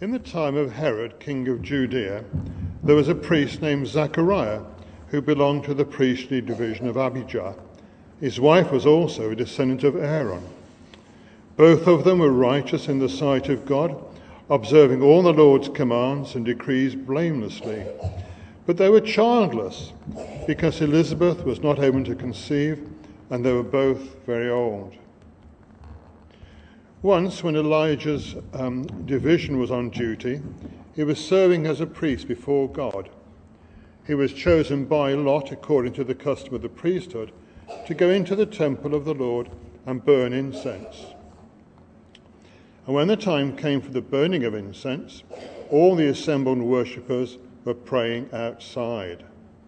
In the time of Herod, king of Judea, there was a priest named Zachariah who belonged to the priestly division of Abijah. His wife was also a descendant of Aaron. Both of them were righteous in the sight of God, observing all the Lord's commands and decrees blamelessly. But they were childless because Elizabeth was not able to conceive, and they were both very old. Once, when Elijah's division was on duty, he was serving as a priest before God. He was chosen by lot, according to the custom of the priesthood, to go into the temple of the Lord and burn incense. And when the time came for the burning of incense, all the assembled worshippers were praying outside.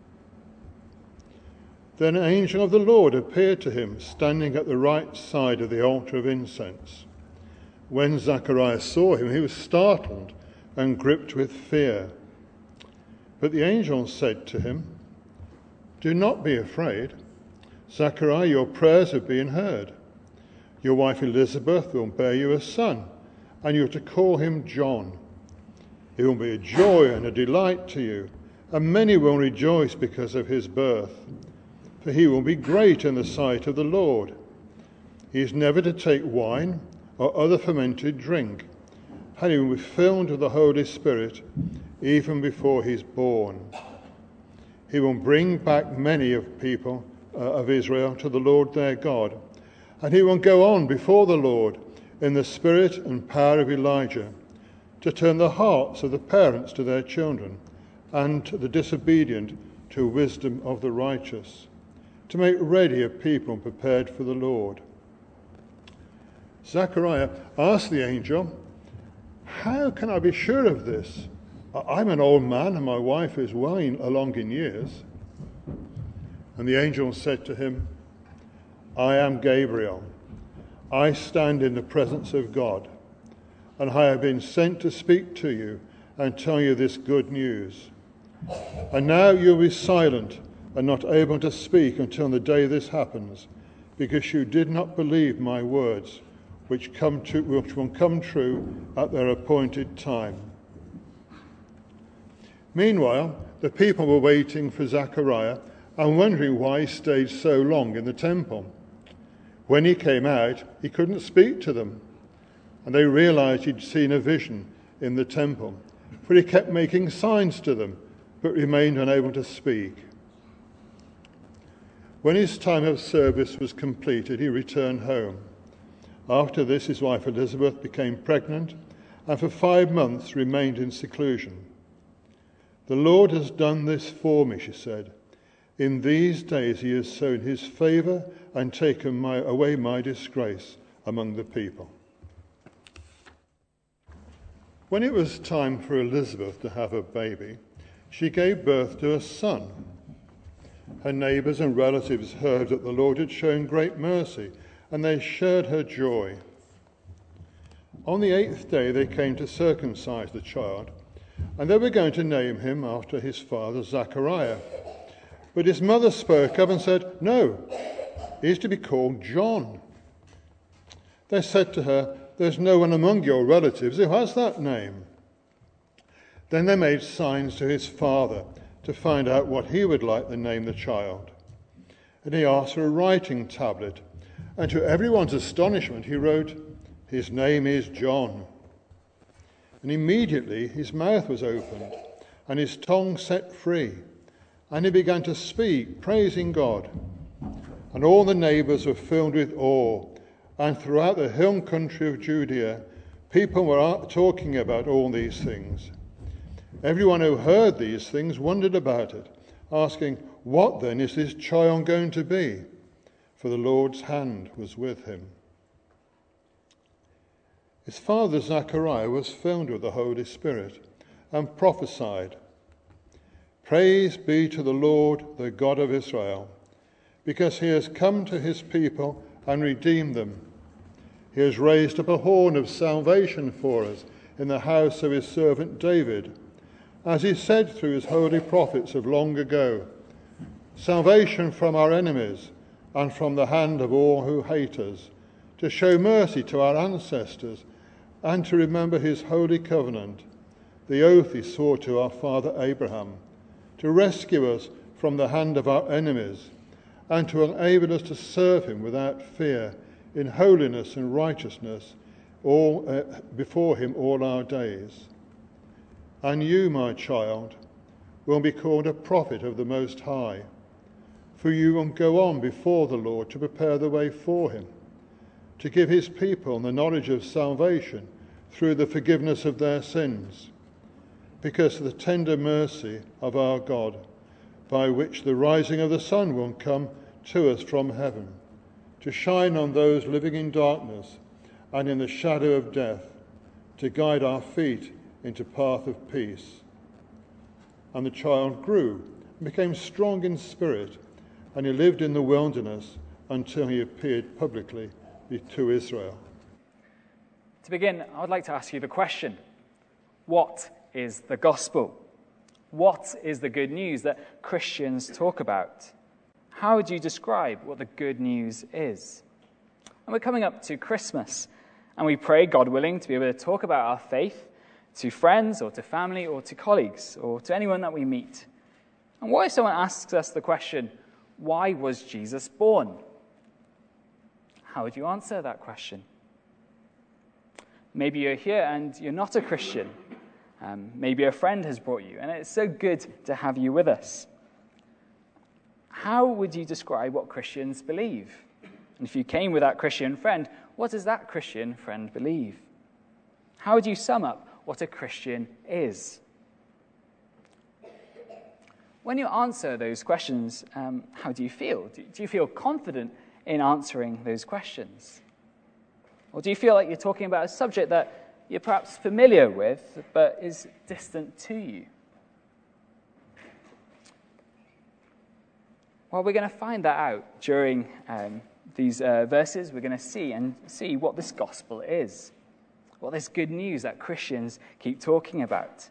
Then an angel of the Lord appeared to him, standing at the right side of the altar of incense. When Zacharias saw him, he was startled and gripped with fear. But the angel said to him, "Do not be afraid. Zachariah, your prayers have been heard. Your wife Elizabeth will bear you a son, and you are to call him John. He will be a joy and a delight to you, and many will rejoice because of his birth. For he will be great in the sight of the Lord. He is never to take wine or other fermented drink, and he will be filled with the Holy Spirit even before he is born. He will bring back many of people of Israel to the Lord their God, and he will go on before the Lord in the spirit and power of Elijah, to turn the hearts of the parents to their children, and the disobedient to wisdom of the righteous, to make ready a people prepared for the Lord." Zechariah asked the angel, "How can I be sure of this? I'm an old man and my wife is well along in years." And the angel said to him, "I am Gabriel. I stand in the presence of God, and I have been sent to speak to you and tell you this good news. And now you'll be silent and not able to speak until the day this happens, because you did not believe my words, which will come true at their appointed time." Meanwhile, the people were waiting for Zechariah and wondering why he stayed so long in the temple. When he came out, he couldn't speak to them, and they realized he'd seen a vision in the temple, for he kept making signs to them, but remained unable to speak. When his time of service was completed, he returned home. After this, his wife Elizabeth became pregnant, and for 5 months remained in seclusion. "The Lord has done this for me," she said. "In these days he has shown his favour and taken away my disgrace among the people." When it was time for Elizabeth to have a baby, she gave birth to a son. Her neighbours and relatives heard that the Lord had shown great mercy, and they shared her joy. On the 8th day they came to circumcise the child, and they were going to name him after his father Zachariah. But his mother spoke up and said, "No, he is to be called John." They said to her, "There's no one among your relatives who has that name." Then they made signs to his father to find out what he would like to name the child. And he asked for a writing tablet, and to everyone's astonishment he wrote, "His name is John." And immediately his mouth was opened and his tongue set free, and he began to speak, praising God. And all the neighbours were filled with awe, and throughout the hill country of Judea, people were talking about all these things. Everyone who heard these things wondered about it, asking, "What then is this child going to be?" For the Lord's hand was with him. His father Zachariah was filled with the Holy Spirit and prophesied, "Praise be to the Lord, the God of Israel, because he has come to his people and redeemed them. He has raised up a horn of salvation for us in the house of his servant David, as he said through his holy prophets of long ago, salvation from our enemies and from the hand of all who hate us, to show mercy to our ancestors and to remember his holy covenant, the oath he swore to our father Abraham, to rescue us from the hand of our enemies, and to enable us to serve him without fear, in holiness and righteousness, before him all our days. And you, my child, will be called a prophet of the Most High, for you will go on before the Lord to prepare the way for him, to give his people the knowledge of salvation through the forgiveness of their sins, because of the tender mercy of our God, by which the rising of the sun will come to us from heaven, to shine on those living in darkness and in the shadow of death, to guide our feet into path of peace. And the child grew and became strong in spirit, and he lived in the wilderness until he appeared publicly to Israel. To begin, I would like to ask you the question: what is the gospel? What is the good news that Christians talk about? How would you describe what the good news is? And we're coming up to Christmas, and we pray, God willing, to be able to talk about our faith to friends or to family or to colleagues or to anyone that we meet. And what if someone asks us the question, why was Jesus born? How would you answer that question? Maybe you're here and you're not a Christian. Maybe a friend has brought you, and it's so good to have you with us. How would you describe what Christians believe? And if you came with that Christian friend, what does that Christian friend believe? How would you sum up what a Christian is? When you answer those questions, how do you feel? Do you feel confident in answering those questions? Or do you feel like you're talking about a subject that you're perhaps familiar with, but is distant to you? Well, we're going to find that out during these verses. We're going to see what this gospel is, what this good news that Christians keep talking about.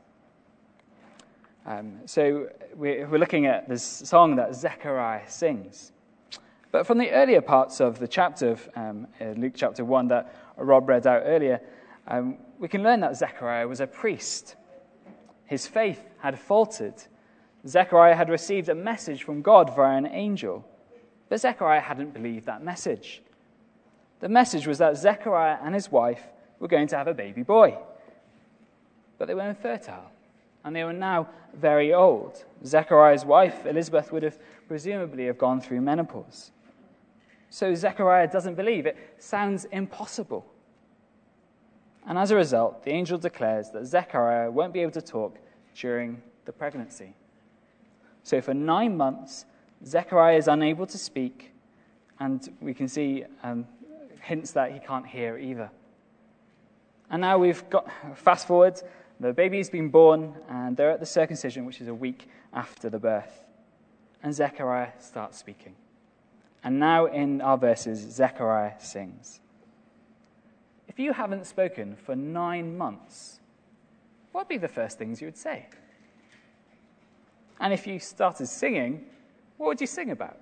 So we're looking at this song that Zechariah sings. But from the earlier parts of the chapter of Luke chapter 1 that Rob read out earlier, we can learn that Zechariah was a priest. His faith had faltered. Zechariah had received a message from God via an angel, but Zechariah hadn't believed that message. The message was that Zechariah and his wife were going to have a baby boy, but they were infertile, and they were now very old. Zechariah's wife, Elizabeth, would have presumably have gone through menopause. So Zechariah doesn't believe. It sounds impossible. And as a result, the angel declares that Zechariah won't be able to talk during the pregnancy. So for 9 months, Zechariah is unable to speak, and we can see hints that he can't hear either. And now we've got, fast forward, the baby's been born, and they're at the circumcision, which is a week after the birth. And Zechariah starts speaking. And now in our verses, Zechariah sings. If you haven't spoken for 9 months, what would be the first things you would say? And if you started singing, what would you sing about?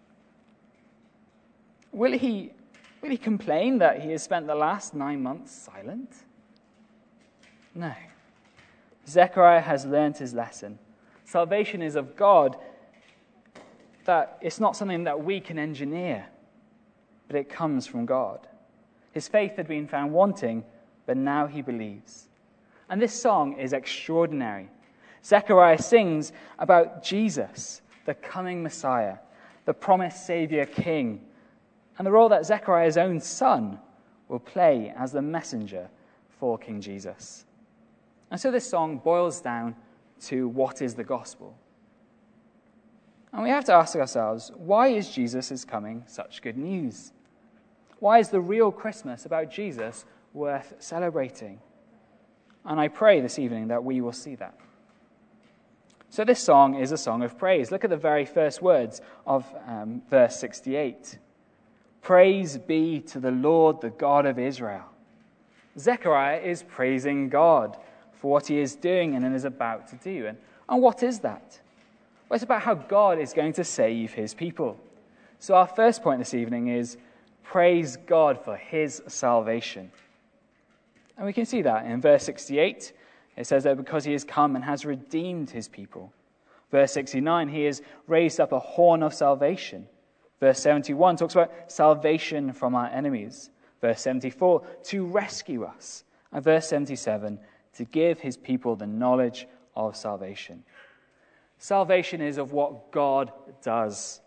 Will he complain that he has spent the last 9 months silent? No. Zechariah has learned his lesson. Salvation is of God, that it's not something that we can engineer, but it comes from God. His faith had been found wanting, but now he believes. And this song is extraordinary. Zechariah sings about Jesus, the coming Messiah, the promised Savior King, and the role that Zechariah's own son will play as the messenger for King Jesus. And so this song boils down to what is the gospel. And we have to ask ourselves, why is Jesus' coming such good news? Why is the real Christmas about Jesus worth celebrating? And I pray this evening that we will see that. So this song is a song of praise. Look at the very first words of verse 68. Praise be to the Lord, the God of Israel. Zechariah is praising God for what he is doing and is about to do. And what is that? Well, it's about how God is going to save his people. So our first point this evening is praise God for his salvation. And we can see that in verse 68. It says that because he has come and has redeemed his people. Verse 69, he has raised up a horn of salvation. Verse 71 talks about salvation from our enemies. Verse 74, to rescue us. And verse 77, to give his people the knowledge of salvation. Salvation is of what God does.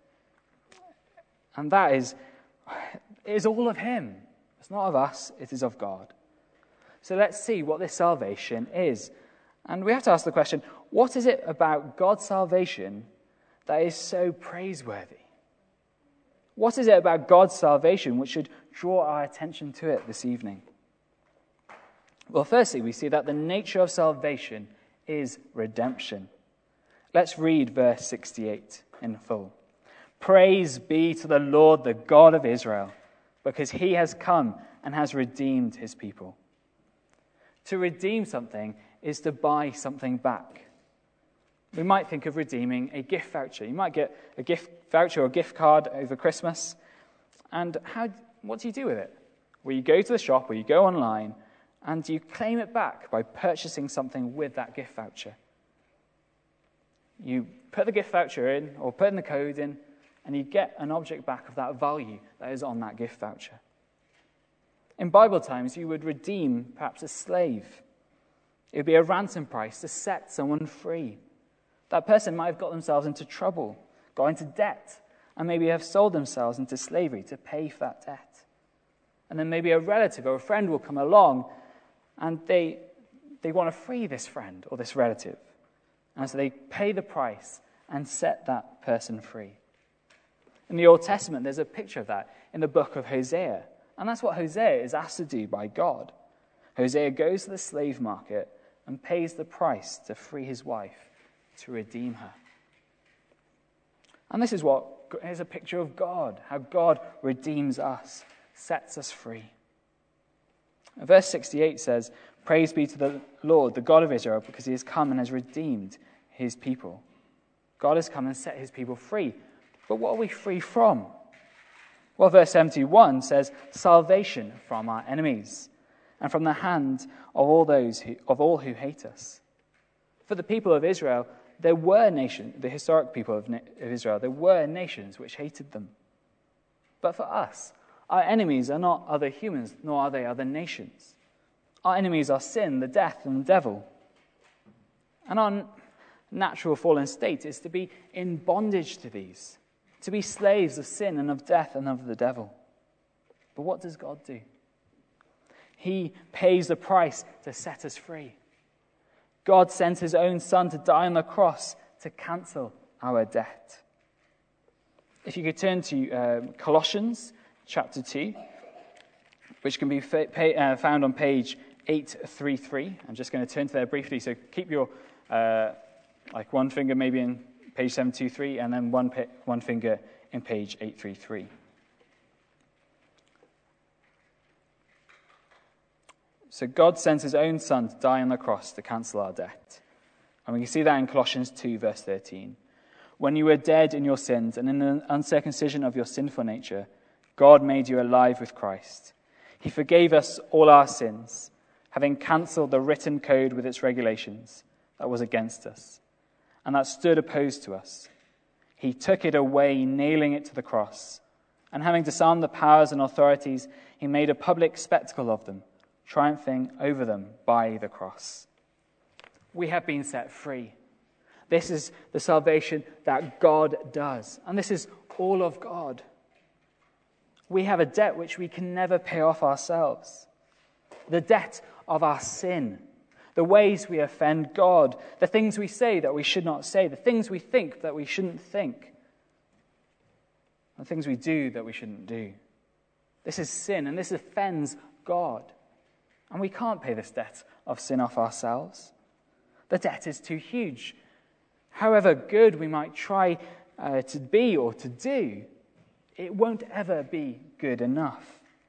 And that is all of him. It's not of us, it is of God. So let's see what this salvation is. And we have to ask the question, what is it about God's salvation that is so praiseworthy? What is it about God's salvation which should draw our attention to it this evening? Well, firstly, we see that the nature of salvation is redemption. Let's read verse 68 in full. Praise be to the Lord, the God of Israel, because he has come and has redeemed his people. To redeem something is to buy something back. We might think of redeeming a gift voucher. You might get a gift voucher or gift card over Christmas. And what do you do with it? Well, you go to the shop or you go online and you claim it back by purchasing something with that gift voucher. You put the gift voucher in or put in the code in and you get an object back of that value that is on that gift voucher. In Bible times, you would redeem perhaps a slave. It would be a ransom price to set someone free. That person might have got themselves into trouble, got into debt, and maybe have sold themselves into slavery to pay for that debt. And then maybe a relative or a friend will come along and they want to free this friend or this relative. And so they pay the price and set that person free. In the Old Testament, there's a picture of that in the book of Hosea. And that's what Hosea is asked to do by God. Hosea goes to the slave market and pays the price to free his wife, to redeem her. And this is a picture of God, how God redeems us, sets us free. Verse 68 says, praise be to the Lord, the God of Israel, because he has come and has redeemed his people. God has come and set his people free. But what are we free from? Well, verse 71 says, salvation from our enemies and from the hand of all who hate us. For the people of Israel, there were nations, the historic people of Israel, there were nations which hated them. But for us, our enemies are not other humans, nor are they other nations. Our enemies are sin, the death, and the devil. And our natural fallen state is to be in bondage to these, to be slaves of sin and of death and of the devil. But what does God do? He pays the price to set us free. God sent his own Son to die on the cross to cancel our debt. If you could turn to Colossians chapter 2, which can be found on page 833. I'm just going to turn to there briefly, so keep your one finger maybe in page 723, and then one finger in page 833. So God sent his own Son to die on the cross to cancel our debt. And we can see that in Colossians 2, verse 13. When you were dead in your sins and in the uncircumcision of your sinful nature, God made you alive with Christ. He forgave us all our sins, having cancelled the written code with its regulations that was against us, and that stood opposed to us. He took it away, nailing it to the cross. And having disarmed the powers and authorities, he made a public spectacle of them, triumphing over them by the cross. We have been set free. This is the salvation that God does. And this is all of God. We have a debt which we can never pay off ourselves. The debt of our sin. The ways we offend God. The things we say that we should not say. The things we think that we shouldn't think. The things we do that we shouldn't do. This is sin, and this offends God. And we can't pay this debt of sin off ourselves. The debt is too huge. However good we might try to be or to do, it won't ever be good enough.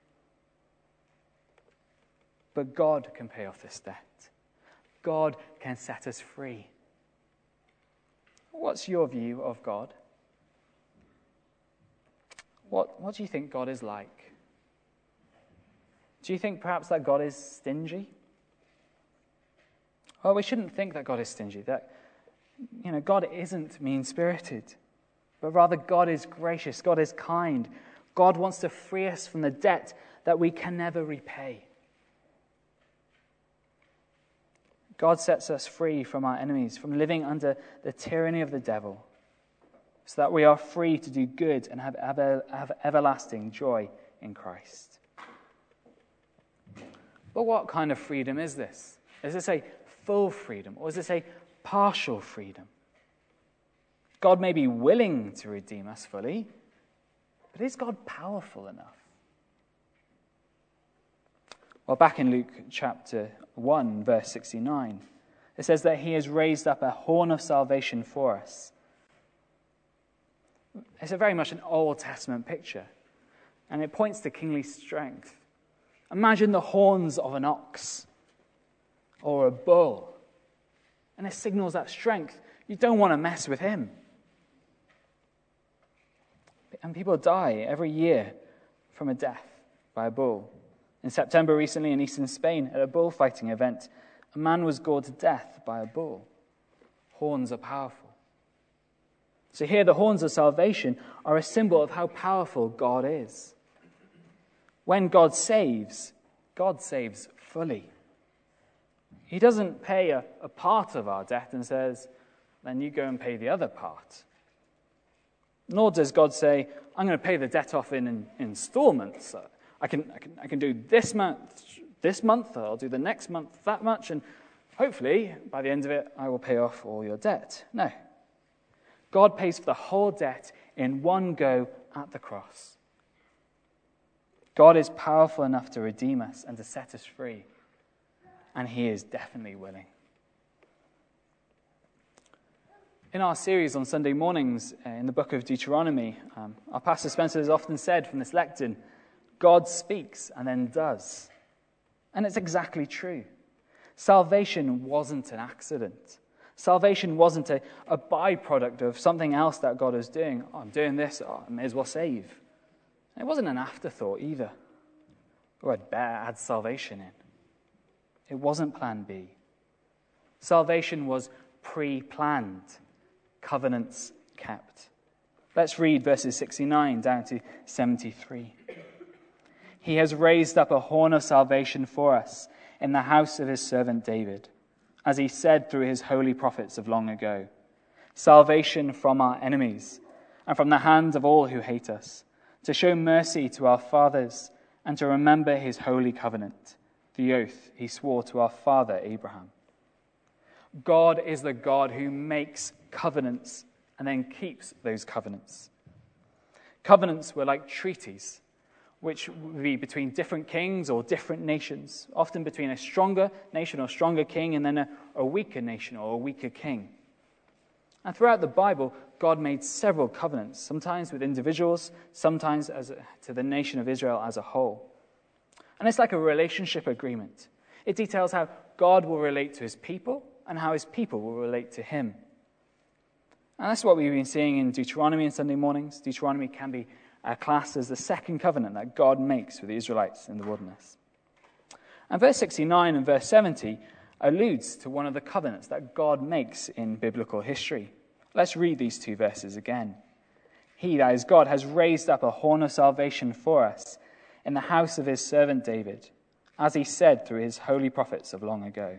But God can pay off this debt. God can set us free. What's your view of God? What do you think God is like? Do you think perhaps that God is stingy? Well, we shouldn't think that God is stingy, that God isn't mean-spirited, but rather God is gracious, God is kind. God wants to free us from the debt that we can never repay. God sets us free from our enemies, from living under the tyranny of the devil, so that we are free to do good and have everlasting joy in Christ. But what kind of freedom is this? Is this a full freedom, or is this a partial freedom? God may be willing to redeem us fully, but is God powerful enough? Well, back in Luke chapter 1, verse 69, it says that he has raised up a horn of salvation for us. It's very much an Old Testament picture, and it points to kingly strength. Imagine the horns of an ox or a bull, and it signals that strength. You don't want to mess with him. And people die every year from a death by a bull. In September recently in eastern Spain, at a bullfighting event, a man was gored to death by a bull. Horns are powerful. So here the horns of salvation are a symbol of how powerful God is. When God saves fully. He doesn't pay a part of our debt and says, then you go and pay the other part. Nor does God say, I'm going to pay the debt off in installments. I can do this month, I'll do the next month that much, and hopefully by the end of it I will pay off all your debt. No. God pays for the whole debt in one go at the cross. God is powerful enough to redeem us and to set us free, and he is definitely willing. In our series on Sunday mornings in the book of Deuteronomy, our pastor Spencer has often said from this lectern, God speaks and then does. And it's exactly true. Salvation wasn't an accident. Salvation wasn't a byproduct of something else that God was doing. Oh, I'm doing this, I may as well save. It wasn't an afterthought either. Or I'd better add salvation in. It wasn't plan B. Salvation was pre-planned. Covenants kept. Let's read verses 69 down to 73. He has raised up a horn of salvation for us in the house of his servant David, as he said through his holy prophets of long ago. Salvation from our enemies and from the hand of all who hate us, to show mercy to our fathers and to remember his holy covenant, the oath he swore to our father Abraham. God is the God who makes covenants and then keeps those covenants. Covenants were like treaties, which would be between different kings or different nations, often between a stronger nation or stronger king and then a weaker nation or a weaker king. And throughout the Bible, God made several covenants, sometimes with individuals, sometimes to the nation of Israel as a whole. And it's like a relationship agreement. It details how God will relate to his people and how his people will relate to him. And that's what we've been seeing in Deuteronomy and Sunday mornings. Deuteronomy can be classed as the second covenant that God makes with the Israelites in the wilderness. And verse 69 and verse 70 alludes to one of the covenants that God makes in biblical history. Let's read these two verses again. He, that is God, has raised up a horn of salvation for us in the house of his servant David, as he said through his holy prophets of long ago.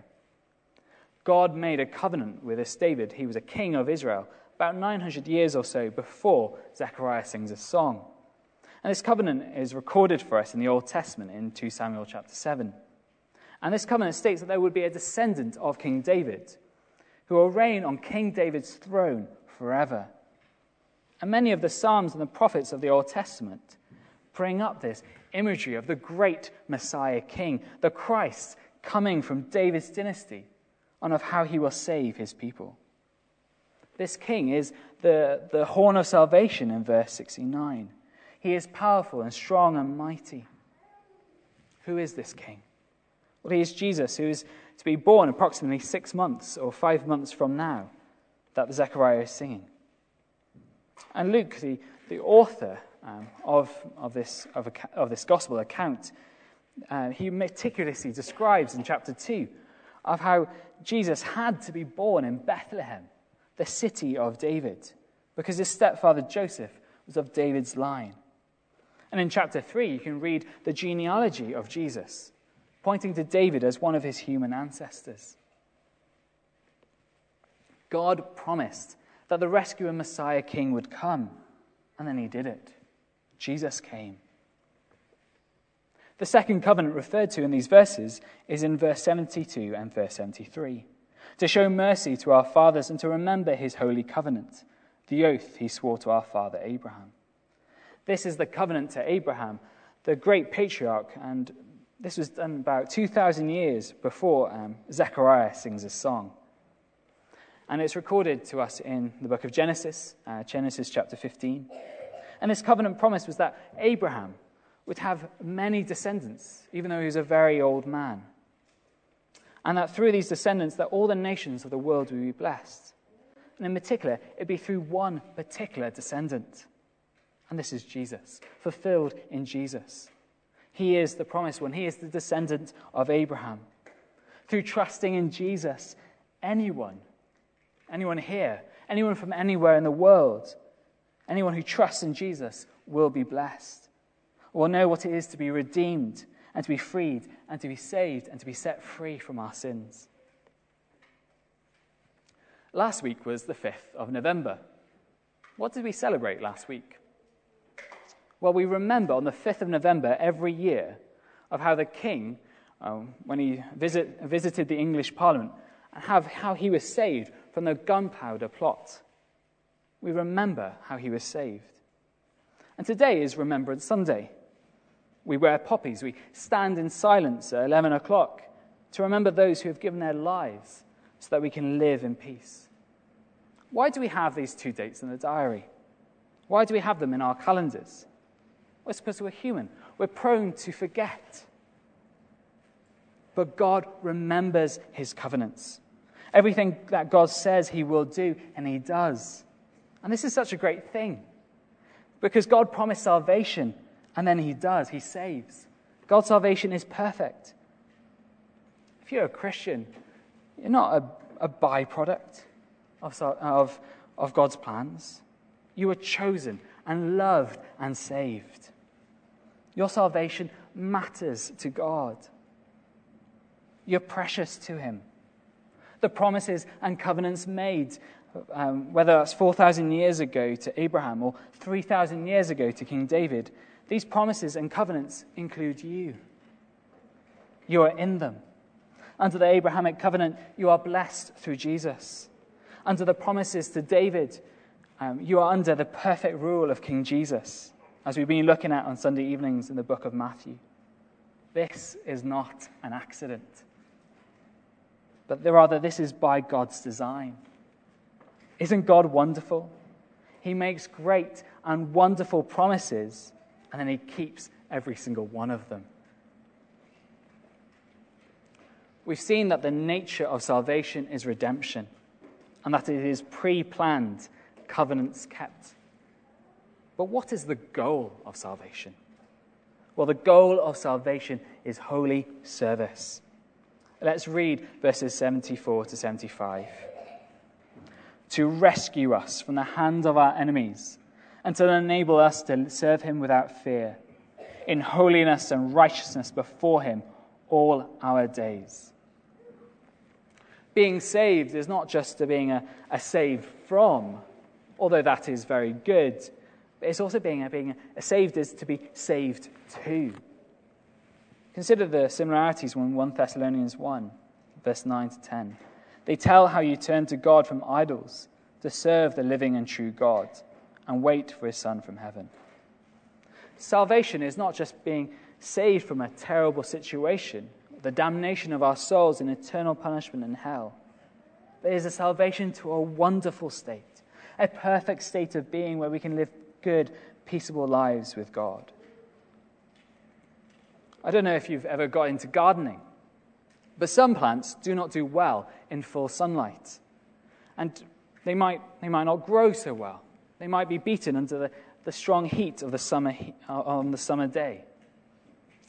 God made a covenant with this David. He was a king of Israel about 900 years or so before Zechariah sings a song. And this covenant is recorded for us in the Old Testament in 2 Samuel chapter 7. And this covenant states that there would be a descendant of King David who will reign on King David's throne forever. And many of the Psalms and the prophets of the Old Testament bring up this imagery of the great Messiah King, the Christ coming from David's dynasty, and of how he will save his people. This king is the horn of salvation in verse 69. He is powerful and strong and mighty. Who is this king? Well, he is Jesus, who is to be born approximately 6 months or 5 months from now, that Zechariah is singing. And Luke, the author of this gospel account, he meticulously describes in chapter 2 of how Jesus had to be born in Bethlehem, the city of David, because his stepfather Joseph was of David's line. And in chapter 3, you can read the genealogy of Jesus, pointing to David as one of his human ancestors. God promised that the rescuer Messiah King would come, and then he did it. Jesus came. The second covenant referred to in these verses is in verse 72 and verse 73, to show mercy to our fathers and to remember his holy covenant, the oath he swore to our father Abraham. This is the covenant to Abraham, the great patriarch, and this was done about 2,000 years before Zechariah sings this song. And it's recorded to us in the book of Genesis, Genesis chapter 15. And this covenant promise was that Abraham would have many descendants, even though he was a very old man. And that through these descendants, that all the nations of the world would be blessed. And in particular, it'd be through one particular descendant. And this is Jesus, fulfilled in Jesus. He is the promised one. He is the descendant of Abraham. Through trusting in Jesus, anyone here, anyone from anywhere in the world, anyone who trusts in Jesus will be blessed. Will know what it is to be redeemed and to be freed and to be saved and to be set free from our sins. Last week was the 5th of November. What did we celebrate last week? Well, we remember on the 5th of November every year of how the king, when he visited the English Parliament, and how he was saved from the gunpowder plot. We remember how he was saved. And today is Remembrance Sunday. We wear poppies. We stand in silence at 11 o'clock to remember those who have given their lives so that we can live in peace. Why do we have these two dates in the diary? Why do we have them in our calendars? Well, it's because we're human. We're prone to forget. But God remembers his covenants. Everything that God says he will do, and he does. And this is such a great thing. Because God promised salvation, and then he does. He saves. God's salvation is perfect. If you're a Christian, you're not a byproduct of God's plans. You were chosen and loved and saved. Your salvation matters to God. You're precious to him. The promises and covenants made, whether that's 4,000 years ago to Abraham or 3,000 years ago to King David, these promises and covenants include you. You are in them. Under the Abrahamic covenant, you are blessed through Jesus. Under the promises to David, you are under the perfect rule of King Jesus, as we've been looking at on Sunday evenings in the book of Matthew. This is not an accident, but rather this is by God's design. Isn't God wonderful? He makes great and wonderful promises, and then he keeps every single one of them. We've seen that the nature of salvation is redemption, and that it is pre-planned, covenants kept. But what is the goal of salvation? Well, the goal of salvation is holy service. Let's read verses 74 to 75. To rescue us from the hand of our enemies, and to enable us to serve him without fear, in holiness and righteousness before him all our days. Being saved is not just being a saved from, although that is very good, but it's also being a saved is to be saved to. Consider the similarities in 1 Thessalonians 1, verse 9 to 10. They tell how you turn to God from idols to serve the living and true God and wait for his Son from heaven. Salvation is not just being saved from a terrible situation, the damnation of our souls in eternal punishment in hell. But it is a salvation to a wonderful state, a perfect state of being where we can live good, peaceable lives with God. I don't know if you've ever got into gardening, but some plants do not do well in full sunlight. And they might not grow so well. They might be beaten under the strong heat of the summer on the summer day.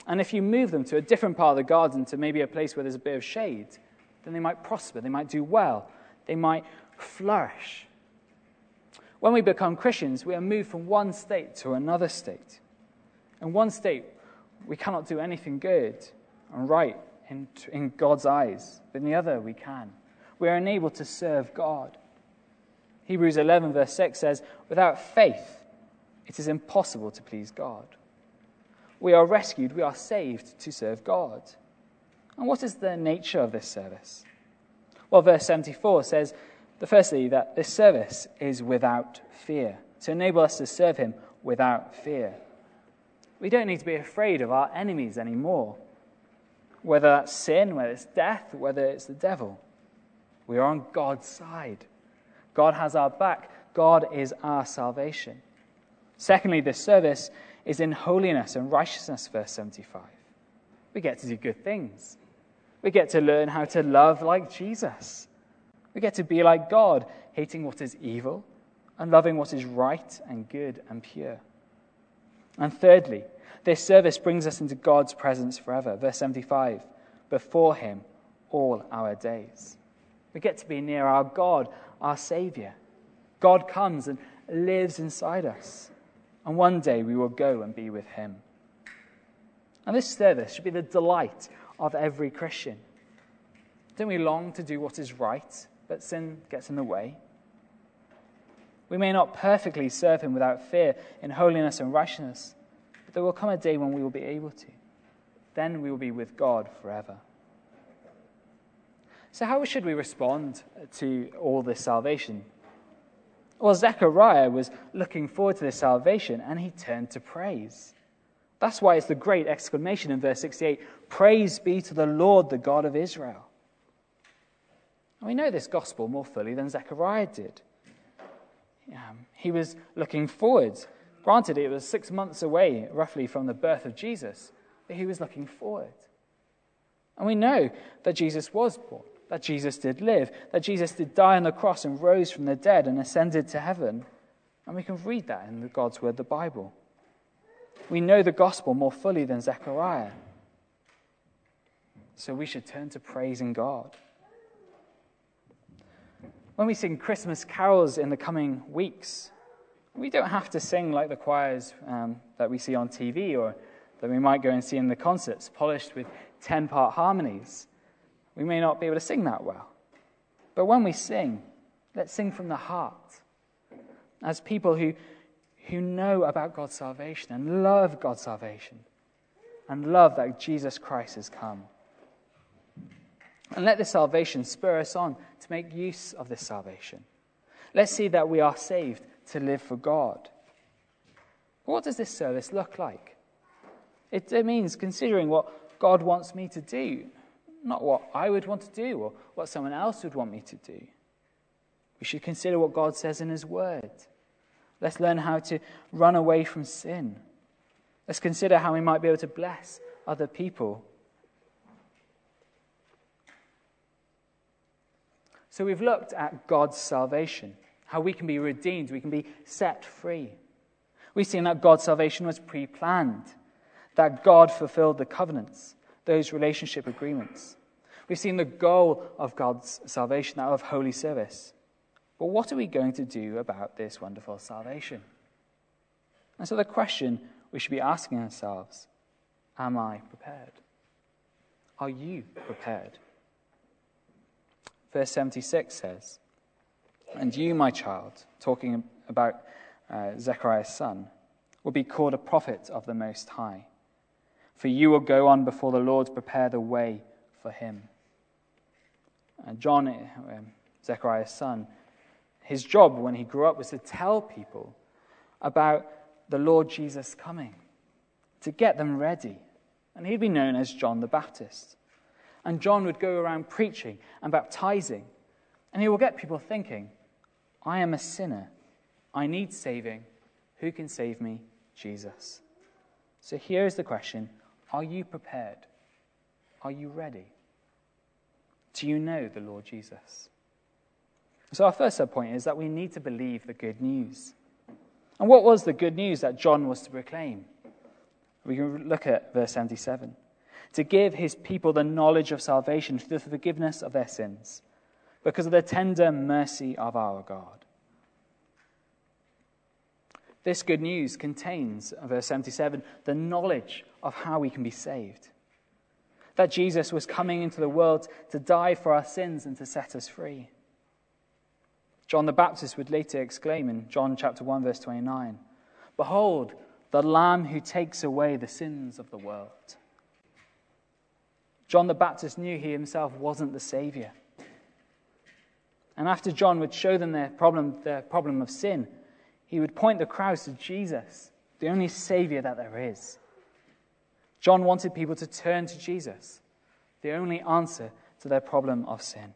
And if you move them to a different part of the garden, to maybe a place where there's a bit of shade, then they might prosper, they might do well, they might flourish. When we become Christians, we are moved from one state to another state. In one state, we cannot do anything good and right in God's eyes, but in the other, we can. We are enabled to serve God. Hebrews 11 verse 6 says, without faith, it is impossible to please God. We are rescued, we are saved to serve God. And what is the nature of this service? Well, verse 74 says, firstly, that this service is without fear, to enable us to serve him without fear. We don't need to be afraid of our enemies anymore, whether that's sin, whether it's death, whether it's the devil. We are on God's side. God has our back. God is our salvation. Secondly, this service is in holiness and righteousness, verse 75. We get to do good things. We get to learn how to love like Jesus. We get to be like God, hating what is evil and loving what is right and good and pure. And thirdly, this service brings us into God's presence forever. Verse 75, before him all our days. We get to be near our God, our Savior. God comes and lives inside us. And one day we will go and be with him. And this service should be the delight of every Christian. Don't we long to do what is right, but sin gets in the way? We may not perfectly serve him without fear in holiness and righteousness, but there will come a day when we will be able to. Then we will be with God forever. So how should we respond to all this salvation? Well, Zechariah was looking forward to this salvation, and he turned to praise. That's why it's the great exclamation in verse 68, praise be to the Lord, the God of Israel. And we know this gospel more fully than Zechariah did. He was looking forward. Granted, it was 6 months away, roughly, from the birth of Jesus, but he was looking forward. And we know that Jesus was born, that Jesus did live, that Jesus did die on the cross and rose from the dead and ascended to heaven. And we can read that in God's word, the Bible. We know the gospel more fully than Zechariah. So we should turn to praising God. When we sing Christmas carols in the coming weeks, we don't have to sing like the choirs that we see on TV or that we might go and see in the concerts, polished with 10-part harmonies. We may not be able to sing that well. But when we sing, let's sing from the heart, as people who know about God's salvation and love God's salvation and love that Jesus Christ has come. And let this salvation spur us on to make use of this salvation. Let's see that we are saved to live for God. What does this service look like? It means considering what God wants me to do, not what I would want to do or what someone else would want me to do. We should consider what God says in his word. Let's learn how to run away from sin. Let's consider how we might be able to bless other people. So we've looked at God's salvation, how we can be redeemed, we can be set free. We've seen that God's salvation was pre-planned, that God fulfilled the covenants, those relationship agreements. We've seen the goal of God's salvation, that of holy service. But what are we going to do about this wonderful salvation? And so the question we should be asking ourselves, am I prepared? Are you prepared? Verse 76 says, and you, my child, talking about Zechariah's son, will be called a prophet of the Most High. For you will go on before the Lord to prepare the way for him. John, Zechariah's son, his job when he grew up was to tell people about the Lord Jesus coming, to get them ready. And he'd be known as John the Baptist. And John would go around preaching and baptizing. And he will get people thinking, I am a sinner. I need saving. Who can save me? Jesus. So here is the question. Are you prepared? Are you ready? Do you know the Lord Jesus? So our first subpoint is that we need to believe the good news. And what was the good news that John was to proclaim? We can look at verse 77. To give his people the knowledge of salvation through the forgiveness of their sins, because of the tender mercy of our God. This good news contains, verse 77, the knowledge of how we can be saved. That Jesus was coming into the world to die for our sins and to set us free. John the Baptist would later exclaim in John chapter 1, verse 29, "Behold, the Lamb who takes away the sins of the world." John the Baptist knew he himself wasn't the Savior. And after John would show them their problem of sin, he would point the crowds to Jesus, the only Savior that there is. John wanted people to turn to Jesus, the only answer to their problem of sin.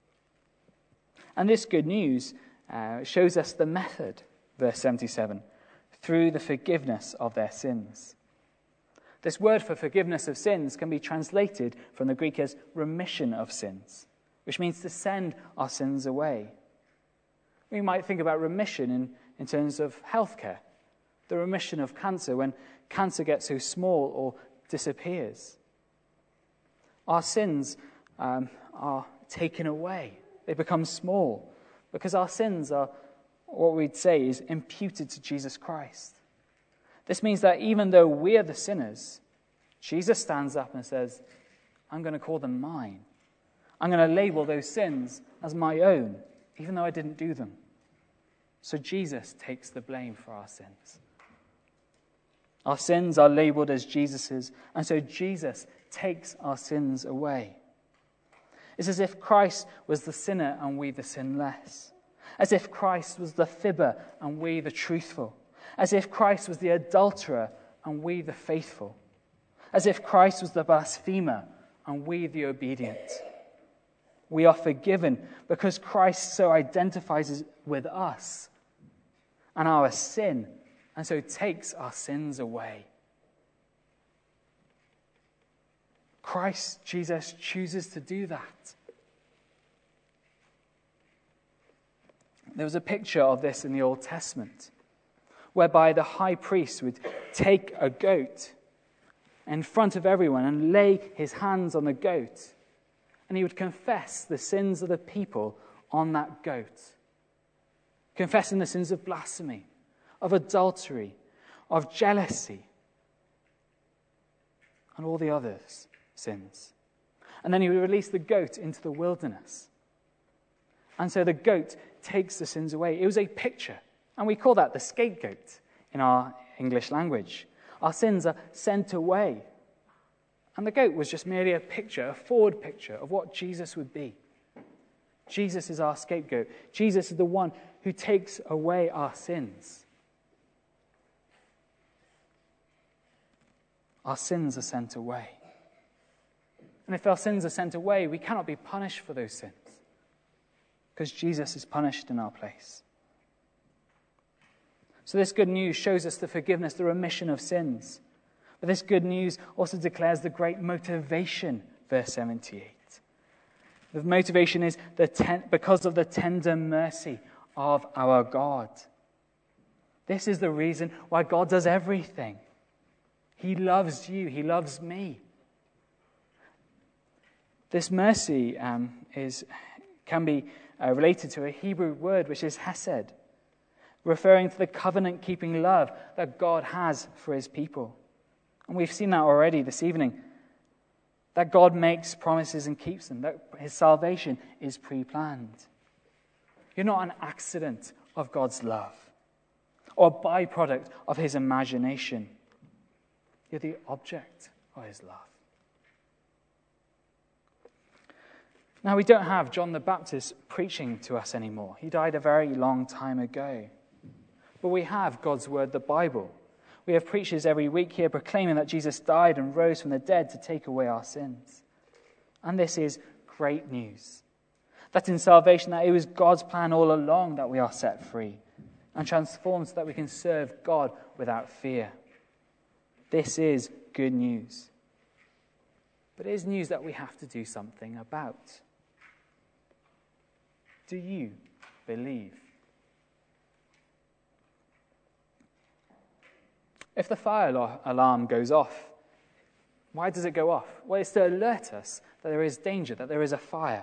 And this good news shows us the method, verse 77, through the forgiveness of their sins. This word for forgiveness of sins can be translated from the Greek as remission of sins, which means to send our sins away. We might think about remission in terms of healthcare, the remission of cancer when cancer gets so small or disappears. Our sins are taken away. They become small because our sins are, what we'd say, is imputed to Jesus Christ. This means that even though we're the sinners, Jesus stands up and says, I'm going to call them mine. I'm going to label those sins as my own, even though I didn't do them. So Jesus takes the blame for our sins. Our sins are labeled as Jesus's, and so Jesus takes our sins away. It's as if Christ was the sinner and we the sinless. As if Christ was the fibber and we the truthful. As if Christ was the adulterer and we the faithful. As if Christ was the blasphemer and we the obedient. We are forgiven because Christ so identifies with us and our sin, and so takes our sins away. Christ, Jesus, chooses to do that. There was a picture of this in the Old Testament, whereby the high priest would take a goat in front of everyone and lay his hands on the goat, and he would confess the sins of the people on that goat, confessing the sins of blasphemy, of adultery, of jealousy, and all the others sins. And then he would release the goat into the wilderness. And so the goat takes the sins away. It was a picture, and we call that the scapegoat in our English language. Our sins are sent away. And the goat was just merely a picture, a forward picture of what Jesus would be. Jesus is our scapegoat. Jesus is the one who takes away our sins. Our sins are sent away. And if our sins are sent away, we cannot be punished for those sins, because Jesus is punished in our place. So this good news shows us the forgiveness, the remission of sins. But this good news also declares the great motivation, verse 78. The motivation is because of the tender mercy of our God. This is the reason why God does everything. He loves you. He loves me. This mercy can be related to a Hebrew word which is hesed, referring to the covenant-keeping love that God has for his people. And we've seen that already this evening, that God makes promises and keeps them, that his salvation is pre-planned. You're not an accident of God's love or a byproduct of his imagination. You're the object of his love. Now, we don't have John the Baptist preaching to us anymore. He died a very long time ago. But we have God's word, the Bible. We have preachers every week here proclaiming that Jesus died and rose from the dead to take away our sins. And this is great news. That in salvation, that it was God's plan all along that we are set free and transformed so that we can serve God without fear. This is good news. But it is news that we have to do something about. Do you believe? If the fire alarm goes off, why does it go off? Well, it's to alert us that there is danger, that there is a fire.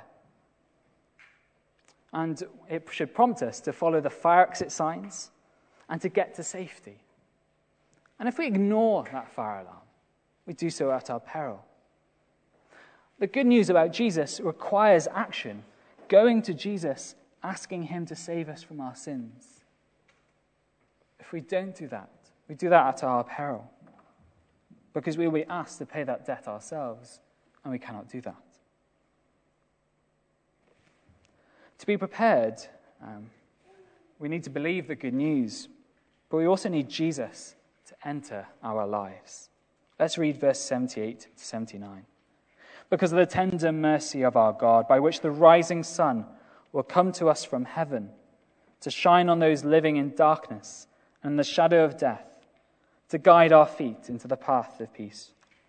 And it should prompt us to follow the fire exit signs and to get to safety. And if we ignore that fire alarm, we do so at our peril. The good news about Jesus requires action, going to Jesus, asking him to save us from our sins. If we don't do that, we do that at our peril, because we will be asked to pay that debt ourselves, and we cannot do that. To be prepared, we need to believe the good news, but we also need Jesus to enter our lives. Let's read verse 78 to 79. Because of the tender mercy of our God, by which the rising sun will come to us from heaven, to shine on those living in darkness and the shadow of death, to guide our feet into the path of peace.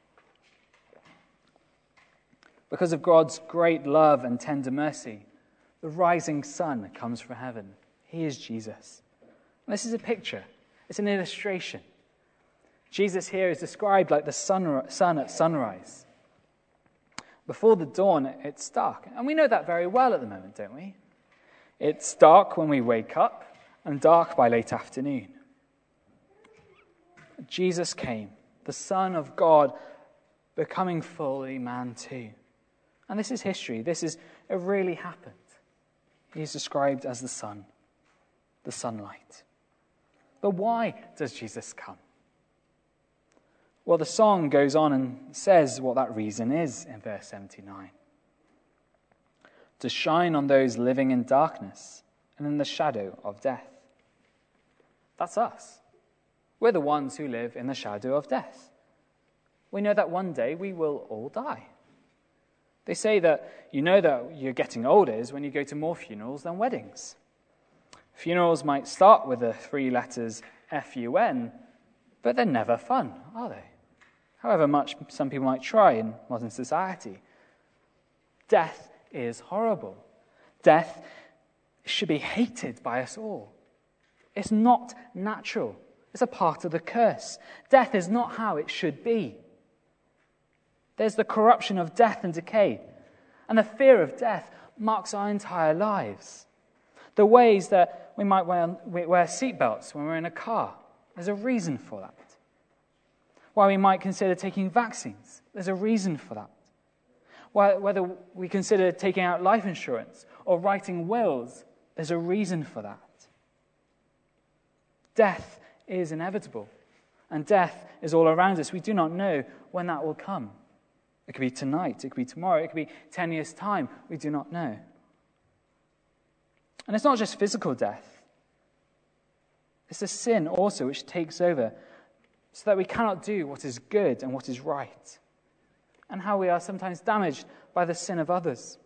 Because of God's great love and tender mercy, the rising sun comes from heaven. He is Jesus. And this is a picture. It's an illustration. Jesus here is described like the sun at sunrise. Before the dawn, it's dark. And we know that very well at the moment, don't we? It's dark when we wake up and dark by late afternoon. Jesus came, the Son of God, becoming fully man too. And this is history. It really happened. He is described as the sun, the sunlight. But why does Jesus come? Well, the song goes on and says what that reason is in verse 79. To shine on those living in darkness and in the shadow of death. That's us. We're the ones who live in the shadow of death. We know that one day we will all die. They say that you know that you're getting older is when you go to more funerals than weddings. Funerals might start with the 3 letters FUN, but they're never fun, are they? However much some people might try in modern society. Death is horrible. Death should be hated by us all. It's not natural. It's a part of the curse. Death is not how it should be. There's the corruption of death and decay. And the fear of death marks our entire lives. The ways that we might wear seatbelts when we're in a car, there's a reason for that. Why we might consider taking vaccines, there's a reason for that. Whether we consider taking out life insurance or writing wills, there's a reason for that. Death is inevitable, and death is all around us. We do not know when that will come. It could be tonight, it could be tomorrow, it could be 10 years' time. We do not know. And it's not just physical death. It's a sin also which takes over so that we cannot do what is good and what is right, and how we are sometimes damaged by the sin of others.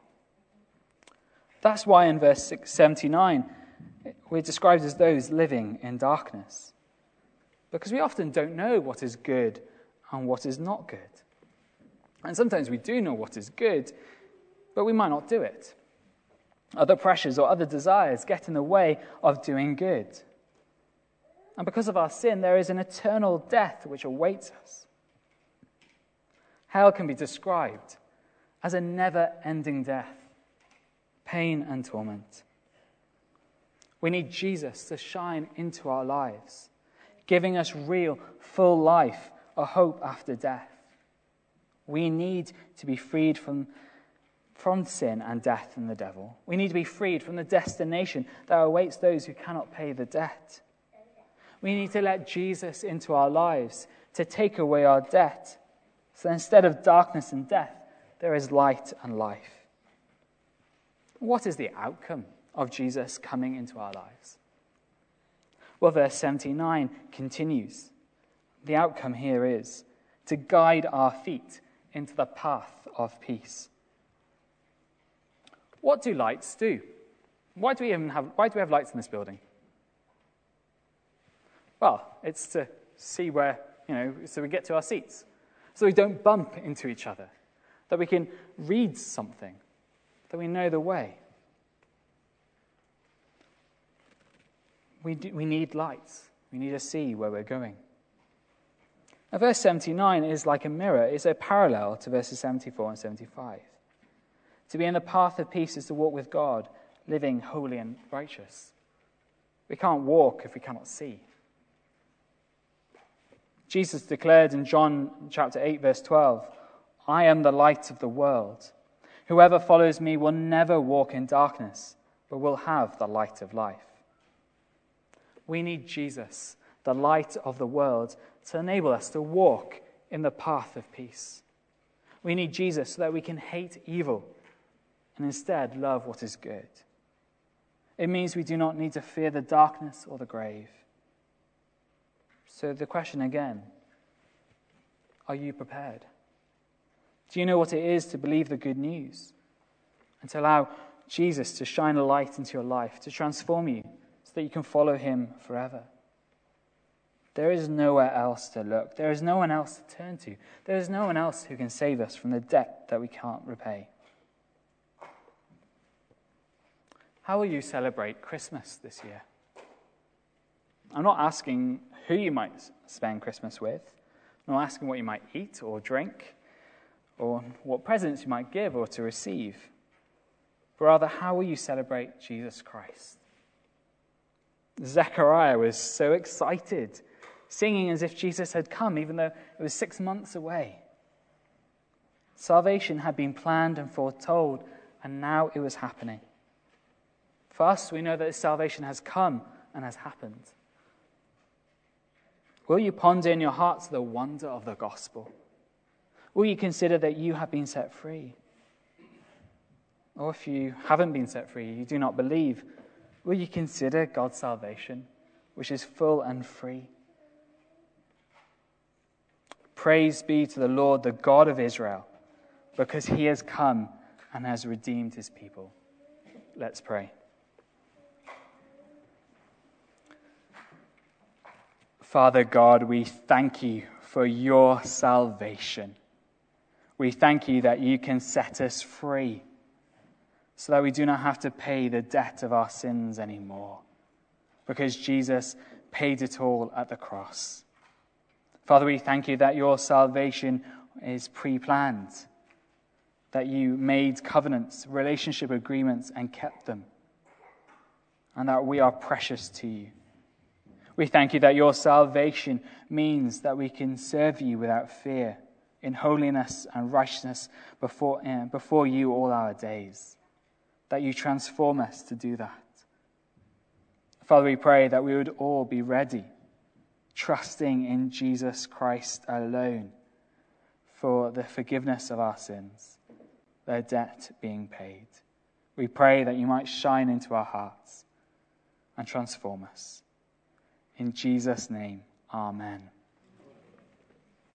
That's why in verse 79, we're described as those living in darkness, because we often don't know what is good and what is not good. And sometimes we do know what is good, but we might not do it. Other pressures or other desires get in the way of doing good. And because of our sin, there is an eternal death which awaits us. Hell can be described as a never-ending death, pain and torment. We need Jesus to shine into our lives, giving us real, full life, a hope after death. We need to be freed from sin and death and the devil. We need to be freed from the destination that awaits those who cannot pay the debt. We need to let Jesus into our lives to take away our debt. So instead of darkness and death, there is light and life. What is the outcome of Jesus coming into our lives? Well, verse 79 continues. The outcome here is to guide our feet into the path of peace. What do lights do? Why do we have lights in this building? Well, it's to see where, so we get to our seats, so we don't bump into each other, that we can read something, that we know the way. We need lights. We need to see where we're going. Now, verse 79 is like a mirror. It's a parallel to verses 74 and 75. To be in the path of peace is to walk with God, living holy and righteous. We can't walk if we cannot see. Jesus declared in John chapter 8, verse 12, "I am the light of the world. Whoever follows me will never walk in darkness, but will have the light of life." We need Jesus, the light of the world, to enable us to walk in the path of peace. We need Jesus so that we can hate evil and instead love what is good. It means we do not need to fear the darkness or the grave. So the question again, are you prepared? Do you know what it is to believe the good news and to allow Jesus to shine a light into your life, to transform you so that you can follow him forever? There is nowhere else to look. There is no one else to turn to. There is no one else who can save us from the debt that we can't repay. How will you celebrate Christmas this year? I'm not asking who you might spend Christmas with. I'm not asking what you might eat or drink, or what presents you might give or to receive. But rather, how will you celebrate Jesus Christ? Zechariah was so excited, singing as if Jesus had come, even though it was 6 months away. Salvation had been planned and foretold, and now it was happening. For us, we know that salvation has come and has happened. Will you ponder in your hearts the wonder of the gospel? Will you consider that you have been set free? Or if you haven't been set free, you do not believe, will you consider God's salvation, which is full and free? Praise be to the Lord, the God of Israel, because he has come and has redeemed his people. Let's pray. Father God, we thank you for your salvation. We thank you that you can set us free so that we do not have to pay the debt of our sins anymore, because Jesus paid it all at the cross. Father, we thank you that your salvation is pre-planned, that you made covenants, relationship agreements, and kept them, and that we are precious to you. We thank you that your salvation means that we can serve you without fear, in holiness and righteousness before you all our days, that you transform us to do that. Father, we pray that we would all be ready, trusting in Jesus Christ alone for the forgiveness of our sins, their debt being paid. We pray that you might shine into our hearts and transform us. In Jesus' name, amen.